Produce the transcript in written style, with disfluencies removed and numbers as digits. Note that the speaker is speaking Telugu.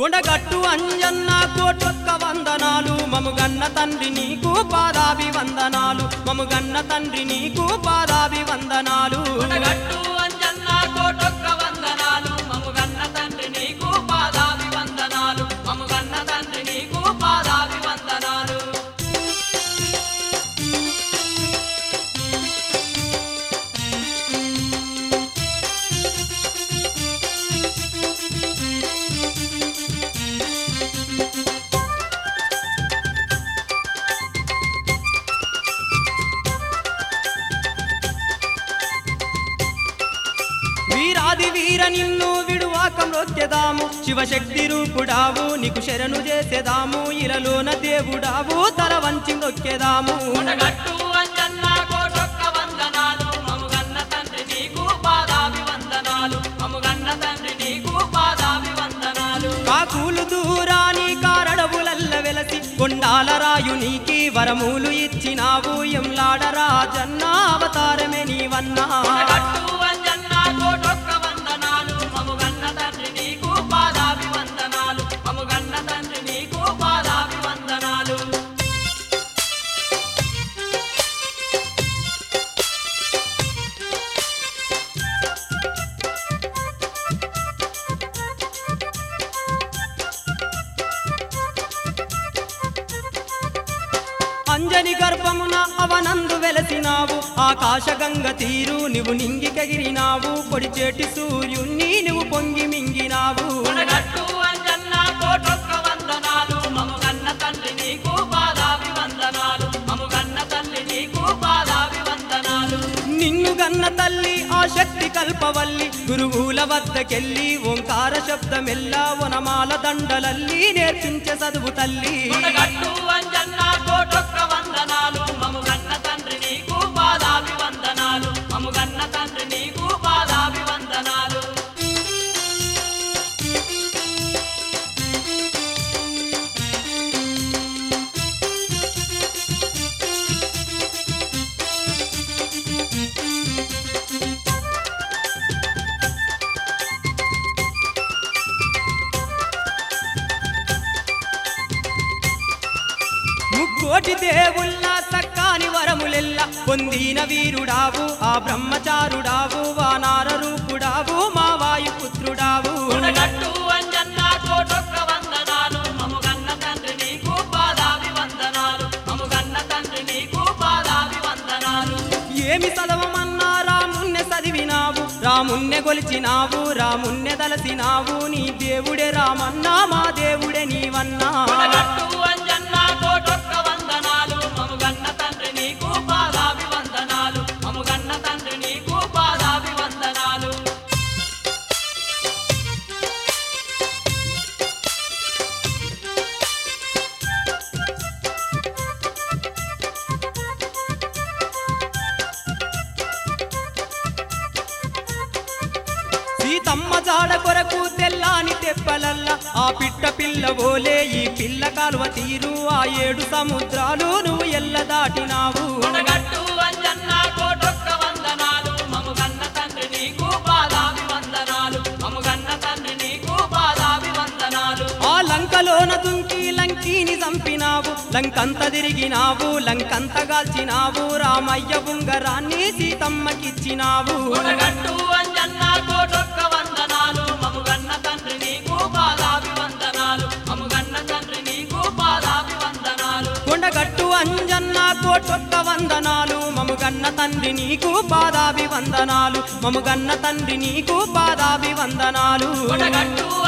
కొండగట్టు అంజన్న కోటొక్క వందనాలు మముగన్న తండ్రి నీకు పాదాభివందనాలు మముగన్న తండ్రి నీకు పాదాభివందనాలు కొండగట్టు అంజన్న కోటొక్క వందనాలు మముగన్న తండ్రి నీకు పాదాభివందనాలు మముగన్న తండ్రి నీకు పాదాభివందనాలు వీరాది వీర నిన్ను విడువాక మ్రొక్కెదాము శివశక్తి రూపుడావు నీకు శరణు చేసేదాము ఇలలోన దేవుడావు తల వంచి మ్రొక్కెదాము కొండగట్టు అంజన్న కోటొక్క వందనాలు మముగన్న తండ్రి నీకు పాదాభివందనాలు మముగన్న తండ్రి నీకు పాదాభివందనాలు కాకులు దూరాని కారడవులల్ల వెలసి కొండాల రాయునికి వరములు ఇచ్చినావు ఎంలాడ రాజన్న అవతారమే నీవన్నా కొండగట్టు అంజన్న కోటొక్క వందనాలు మముగన్న తండ్రి నీకు పాదాభివందనాలు మముగన్న తండ్రి నీకు పాదాభివందనాలు అంజని గర్భమున అవనందు వెలసినావు ఆకాశ గంగ తీరు నువ్వు నింగికెగిరినావు పొడిచేటి సూర్యుణ్ణి నువ్వు పొంగి మింగినావు కొండగట్టు అంజన్న కోటొక్క వందనాలు మముగన్న తండ్రి నీకు పాదాభివందనాలు మముగన్న తండ్రి నీకు పాదాభివందనాలు నిన్ను గన్న తల్లి ఆ శక్తి కల్పవల్లి గురువుల వద్దకెళ్ళి ఓంకార శబ్దమెల్లా వనమాల దండలల్లి నేర్పించే చదువు తల్లి కొండగట్టు అంజన్న కోటొక్క వందనాలు మముగన్న తండ్రి నీకు పాదాభివందనాలు మముగన్న తండ్రి నీకు పాదాభివందనాలు ముక్కోటి దేవుళ్ళ సక్కాని వరములెల్ల పొందిన వీరుడావు ఆ బ్రహ్మచారుడావు వానార రూపుడావు మా వాయుపుత్రుడావు కొండగట్టు అంజన్న కోటొక్క వందనాలు మముగన్న తండ్రి నీకు పాదాభివందనాలు మముగన్న తండ్రి నీకు పాదాభివందనాలు ఏమి చదవమన్నా రామున్నె చదివినావు రామున్నె గొలిచినావు రామున్నె దలసినావు నీ దేవుడే రామన్నా మా దేవుడే నీవన్నా కొండగట్టు అంజన్న కోటొక్క వందనాలు మముగన్న తండ్రి నీకు పాదాభివందనాలు మముగన్న తండ్రి నీకు పాదాభివందనాలు సీతమ్మ జాడ కొరకు తెల్లాని తెప్పలల్ల ఆ పిట్ట పిల్ల ఓలే ఈ పిల్ల కాలువ తీరు ఆ 7 సముద్రాలు నువ్వు ఎల్ల దాటినావు కొండగట్టు అంజన్న కోటొక్క వందనాలు మముగన్న తండ్రి నీకు పాదాభివందనాలు మముగన్న తండ్రి నీకు పాదాభివందనాలు ఆ లంకలోన దుంకి లంకిని చంపినావు లంకంత తిరిగినావు లంకంత గాల్చినావు రామయ్య ఉంగరాన్ని సీతమ్మకిచ్చినావు కొండగట్టు అంజన్న కోటొక్క వందనాలు మముగన్న తండ్రి నీకు పాదాభివందనాలు మముగన్న తండ్రి నీకు పాదాభివందనాలు కొండగట్టు అంజన్న కోటొక్క వందనాలు మముగన్న తండ్రి నీకు పాదాభివందనాలు మముగన్న తండ్రి నీకు పాదాభివందనాలు కొండగట్టు